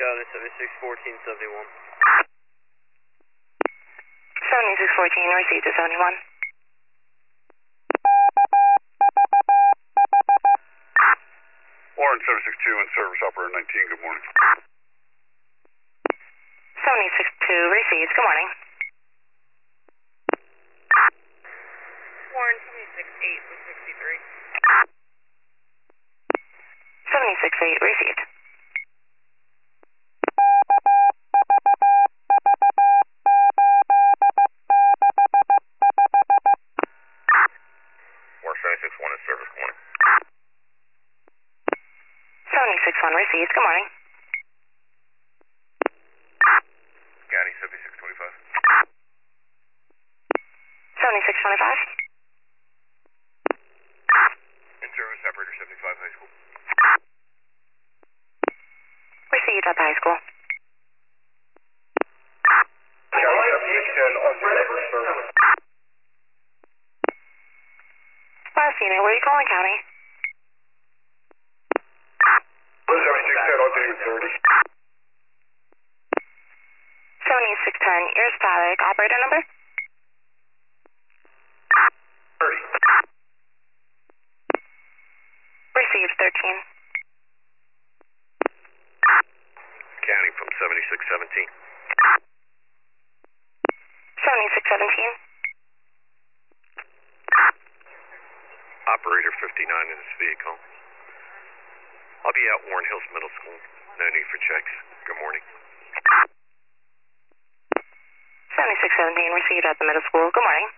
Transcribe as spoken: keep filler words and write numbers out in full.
County, seventy-six fourteen seventy-one. seventy-six fourteen, received to seventy-one. Warren seven six two in service, operator nineteen, good morning. seventy-six two, received, good morning. Warren seventy-six eight with sixty-three. seventy-six eight, received. Warren seventy-six one in service, good morning. seventy-six one, received, good morning. County seventy-six twenty-five. seventy-six twenty-five. In service, operator seventy-five high school. Received at the high school. County seventy-six ten on service, service. Last unit, where are you calling, County? seventy-six ten on David thirty. seventy-six ten, you're static. Operator number? thirty. Received, thirteen. County from seventy-six seventeen. seventy-six seventeen. Operator fifty-nine in this vehicle. I'll be at Warren Hills Middle School. No need for checks. Good morning. seventy-six seventeen, received at the middle school. Good morning.